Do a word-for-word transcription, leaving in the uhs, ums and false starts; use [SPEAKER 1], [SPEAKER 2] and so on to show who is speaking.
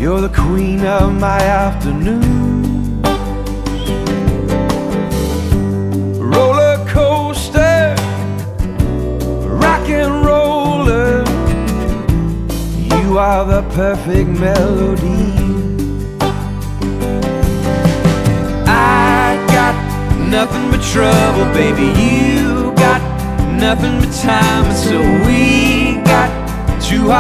[SPEAKER 1] You're the queen of my afternoon. Roller coaster, rock and roller, you are the perfect melody. I got nothing but trouble, baby, you got nothing but time. And so we got two